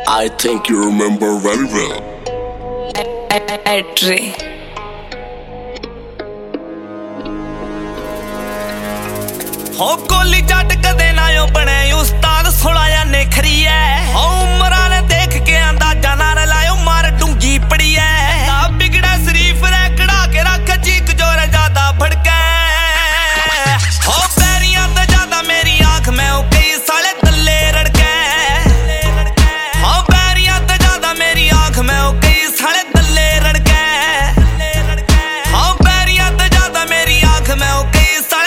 I think you remember very well. Edre. हो गोली जट कदे ना यो बने उस्ताद सुलाया ने खरी है हो उमरा ने देख के अंदाजा ना लायो मार डूंगी पड़ी है ना बिगड़ा शरीफ रे कड़ा के रख चीक जोर ज्यादा भड़के हो पैरियां तो ज्यादा मेरी आंख में ओ कई साले दल्ले रड़के हो पैरियां तो ज्यादा मेरी आंख में ओ कई साले दल्ले रड़के हो पैरियां तो ज्यादा मेरी आंख में ओ कई साले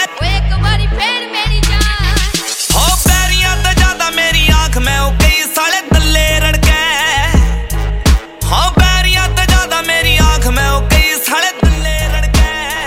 मैं ओ कई साले दल्ले रड़के हाँ पैरियां तो ज्यादा मेरी आंख में ओ कई साले दल्ले रड़के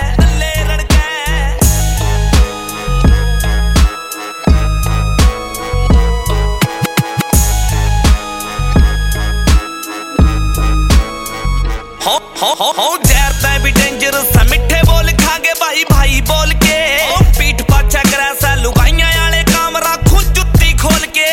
हो जहर तै भी डेंजरस है मिठे बोल खागे भाई भाई बोल के पीठ पाछा करे सा लुगाइयां वाले काम राखूं जुत्ती खोल के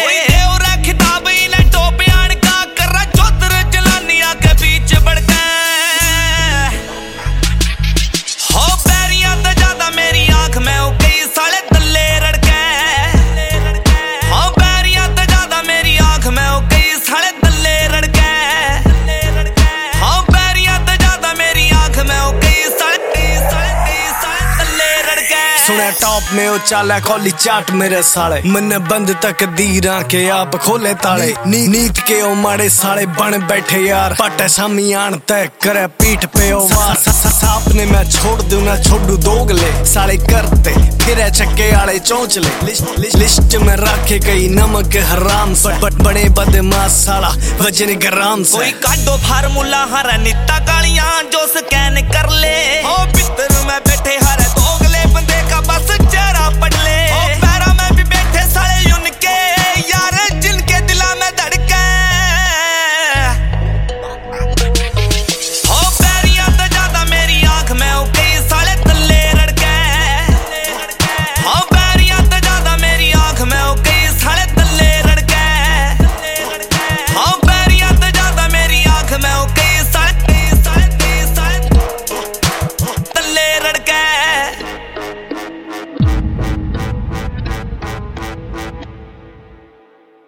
टॉप में ओ चाला खोली चाट मेरे साले मन बंद तकदीरा के आप खोले ताले नीत के ओ माड़े साले बन बैठे यार पटे सामी आन तय करे पीठ पे ओ वार साप ने मैं छोड़ दूं ना छोड़ू दोगले साले करते फिर चक्के आले चौंचले लिस्ट में रखे गई नमक हराम से बट बड़े बदमाश साला वजन ग्राम से कोई काटो फार्मूला हरा नित्ता कालियां जो स्कैन कर ले ओ भीतर में बैठे हरे